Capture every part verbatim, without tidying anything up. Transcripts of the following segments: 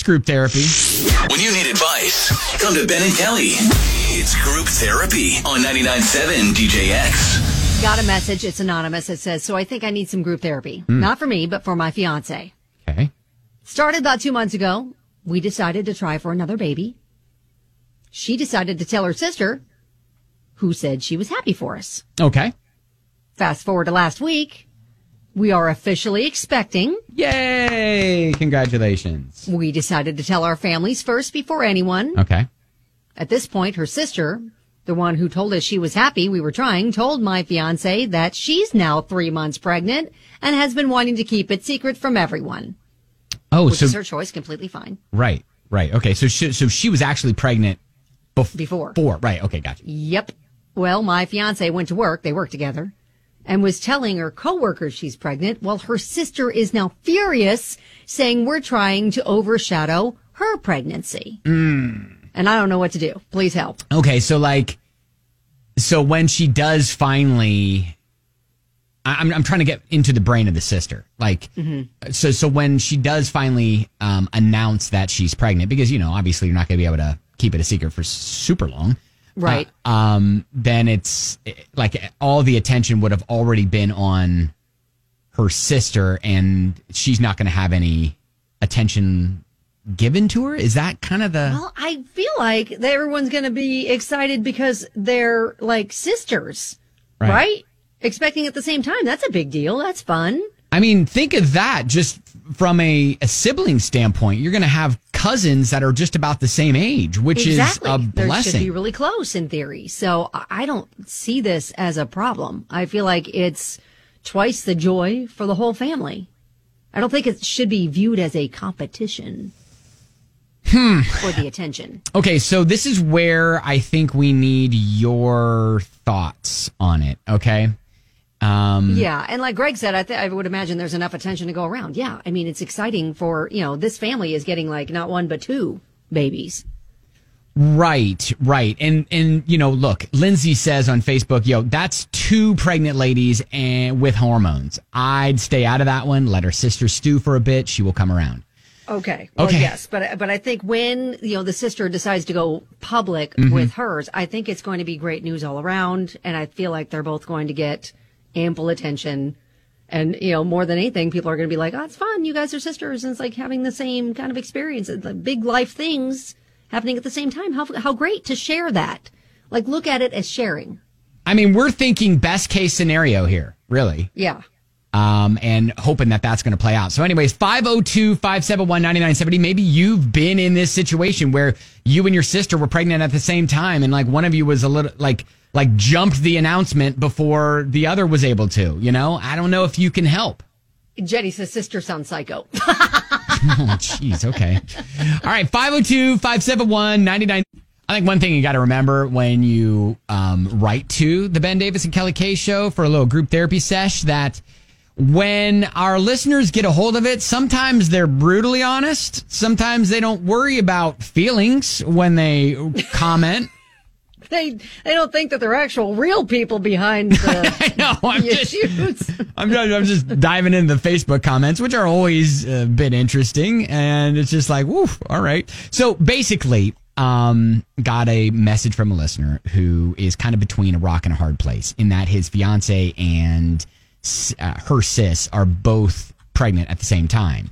group therapy. When you need advice, come to Ben and Kelly. It's group therapy on ninety-nine point seven D J X. Got a message. It's anonymous. It says, so I think I need some group therapy. Mm. Not for me, but for my fiance. Okay. Started about two months ago. We decided to try for another baby. She decided to tell her sister, who said she was happy for us. Okay. Fast forward to last week. We are officially expecting. Yay! Congratulations. We decided to tell our families first before anyone. Okay. At this point, her sister, the one who told us she was happy we were trying, told my fiance that she's now three months pregnant and has been wanting to keep it secret from everyone. Oh, which so is her choice, completely fine. Right, right. Okay, so she, so she was actually pregnant bef- before. Before, right? Okay, gotcha. Yep. Well, my fiance went to work. They work together. And was telling her coworkers she's pregnant. Well, her sister is now furious, saying we're trying to overshadow her pregnancy. Mm. And I don't know what to do. Please help. Okay, so like, so when she does finally, I, I'm I'm trying to get into the brain of the sister. Like, mm-hmm. so so when she does finally um, announce that she's pregnant, because you know obviously you're not going to be able to keep it a secret for super long. Right. Uh, um, then it's like all the attention would have already been on her sister, and she's not going to have any attention given to her. Is that kind of the? Well, I feel like that everyone's going to be excited because they're like sisters, right. right? Expecting at the same time. That's a big deal. That's fun. I mean, think of that just from a, a sibling standpoint. You're going to have cousins that are just about the same age, which exactly. is a blessing. They should be really close in theory. So I don't see this as a problem. I feel like it's twice the joy for the whole family. I don't think it should be viewed as a competition hmm. for the attention. Okay, so this is where I think we need your thoughts on it, okay? Um, yeah, and like Greg said, I, th- I would imagine there's enough attention to go around. Yeah, I mean, it's exciting for, you know, this family is getting like not one but two babies. Right, right. And, and you know, look, Lindsay says on Facebook, yo, that's two pregnant ladies and with hormones. I'd stay out of that one. Let her sister stew for a bit. She will come around. Okay. Well, okay. yes, but but I think when, you know, the sister decides to go public mm-hmm. with hers, I think it's going to be great news all around. And I feel like they're both going to get ample attention. And, you know, more than anything, people are going to be like, oh, it's fun. You guys are sisters. And it's like having the same kind of experience, like big life things happening at the same time. How how great to share that. Like, look at it as sharing. I mean, we're thinking best case scenario here, really. Yeah. Um, and hoping that that's going to play out. So anyways, five oh two, five seven one, nine nine seven oh. Maybe you've been in this situation where you and your sister were pregnant at the same time. And like one of you was a little like, like jumped the announcement before the other was able to, you know, I don't know if you can help. Jenny says sister sounds psycho. Oh, jeez. Okay. All right. five oh two, five seven one, nine nine. I think one thing you got to remember when you um, write to the Ben Davis and Kelly K show for a little group therapy sesh that when our listeners get a hold of it, sometimes they're brutally honest. Sometimes they don't worry about feelings when they comment. They they don't think that they're actual real people behind the, I know, I'm the just, issues. I'm just, I'm just diving into the Facebook comments, which are always a bit interesting. And it's just like, woof, all right. So basically, um, got a message from a listener who is kind of between a rock and a hard place in that his fiance and uh, her sis are both pregnant at the same time.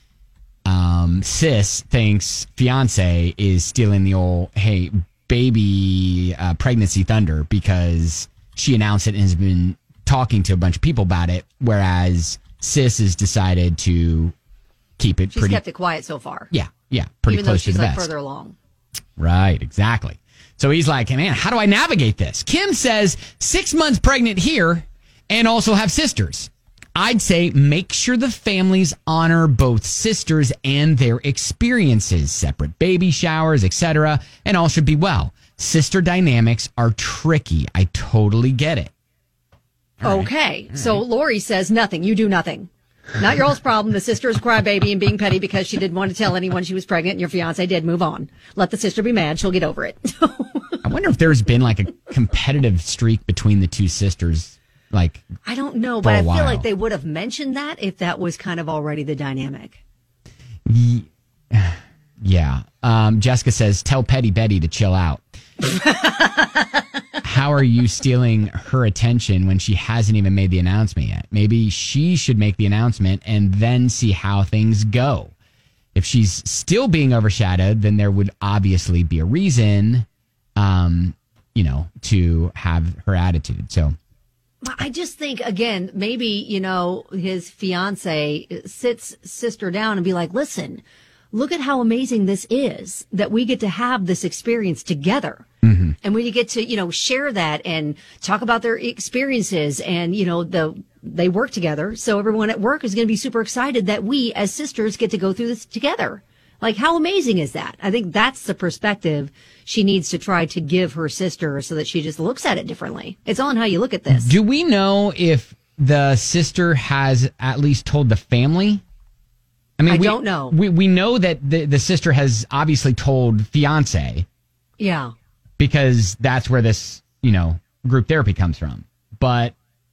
Um, sis thinks fiance is stealing the old, hey, baby uh, pregnancy thunder because she announced it and has been talking to a bunch of people about it, whereas sis has decided to keep it she's pretty... She's kept it quiet so far. Yeah, yeah, pretty Even close though she's to the like vest. further along. Right, exactly. So he's like, man, how do I navigate this? Kim says, six months pregnant here and also have sisters. I'd say make sure the families honor both sisters and their experiences, separate baby showers, et cetera, and all should be well. Sister dynamics are tricky. I totally get it. All okay. Right. All so right. Lori says nothing. You do nothing. Not your all's problem. The sister is a crybaby and being petty because she didn't want to tell anyone she was pregnant and your fiance did. Move on. Let the sister be mad. She'll get over it. I wonder if there's been like a competitive streak between the two sisters. Like, I don't know, but I feel like they would have mentioned that if that was kind of already the dynamic. Yeah. Yeah. Um, Jessica says, tell Petty Betty to chill out. How are you stealing her attention when she hasn't even made the announcement yet? Maybe she should make the announcement and then see how things go. If she's still being overshadowed, then there would obviously be a reason, um, you know, to have her attitude. So I just think, again, maybe, you know, his fiance sits sister down and be like, listen, look at how amazing this is that we get to have this experience together. Mm-hmm. And when you get to, you know, share that and talk about their experiences and, you know, the they work together. So everyone at work is going to be super excited that we as sisters get to go through this together. Like, how amazing is that? I think that's the perspective she needs to try to give her sister so that she just looks at it differently. It's all in how you look at this. Do we know if the sister has at least told the family? I mean, I we, don't know. We we know that the, the sister has obviously told fiance. Yeah. Because that's where this, you know, group therapy comes from. But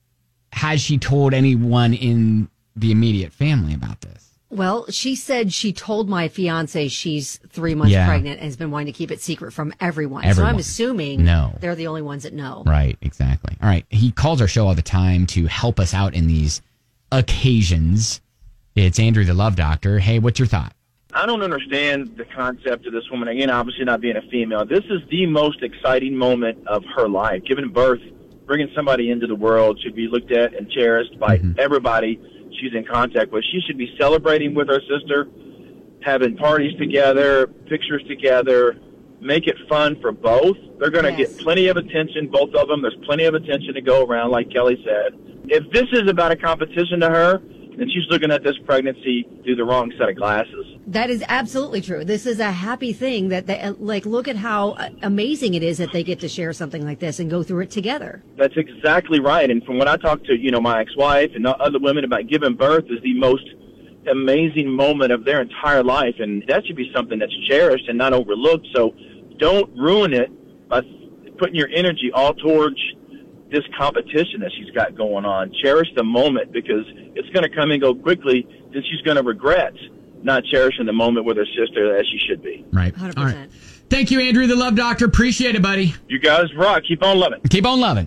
has she told anyone in the immediate family about this? Well, she said she told my fiance she's three months Yeah. pregnant and has been wanting to keep it secret from everyone. Everyone. So I'm assuming No. they're the only ones that know. Right, exactly. All right. He calls our show all the time to help us out in these occasions. It's Andrew, the Love Doctor. Hey, what's your thought? I don't understand the concept of this woman, again, obviously not being a female. This is the most exciting moment of her life. Giving birth, bringing somebody into the world should be looked at and cherished by Mm-hmm. everybody she's in contact with. She should be celebrating with her sister, having parties together, pictures together, make it fun for both. They're going to Yes. get plenty of attention, both of them. There's plenty of attention to go around, like Kelly said. If this is about a competition to her, then she's looking at this pregnancy through the wrong set of glasses. That is absolutely true. This is a happy thing that they, like, look at how amazing it is that they get to share something like this and go through it together. That's exactly right. And from when I talk to, you know, my ex-wife and other women about giving birth is the most amazing moment of their entire life. And that should be something that's cherished and not overlooked. So don't ruin it by putting your energy all towards this competition that she's got going on. Cherish the moment, because it's going to come and go quickly. Then she's going to regret not cherishing the moment with her sister as she should be. Right. one hundred All percent. right. Thank you, Andrew, the Love Doctor. Appreciate it, buddy. You guys rock. Keep on loving. Keep on loving.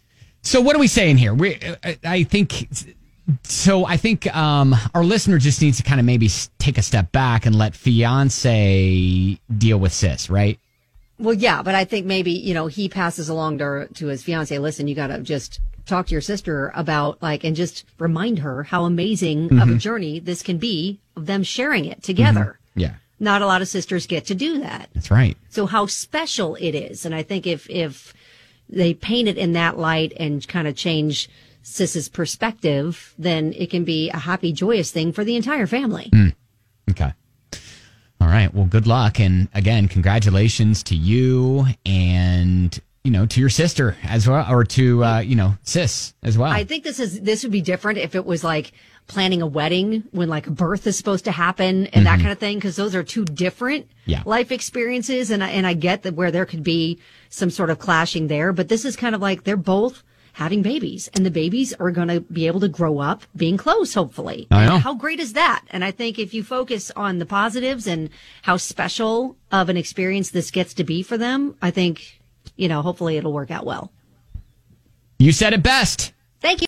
So what are we saying here? We, I, I think, so I think um, our listener just needs to kind of maybe take a step back and let fiance deal with sis, right? Well, yeah, but I think maybe, you know, he passes along to, to his fiance, listen, you got to just talk to your sister about, like, and just remind her how amazing Mm-hmm. of a journey this can be of them sharing it together. Yeah, Not a lot of sisters get to do that. that's right. So how special it is. And I think if, if they paint it in that light and kind of change Sis's perspective, then it can be a happy, joyous thing for the entire family. Mm. Okay. All right. Well, good luck. And again, congratulations to you and, you know, to your sister as well, or to, uh, you know, sis as well. I think this is, this would be different if it was like planning a wedding when like a birth is supposed to happen and that kind of thing. Cause those are two different Yeah. life experiences. And I, and I get that where there could be some sort of clashing there, but this is kind of like they're both having babies and the babies are going to be able to grow up being close, hopefully. I know. And how great is that? And I think if you focus on the positives and how special of an experience this gets to be for them, I think, you know, hopefully it'll work out well. You said it best. Thank you.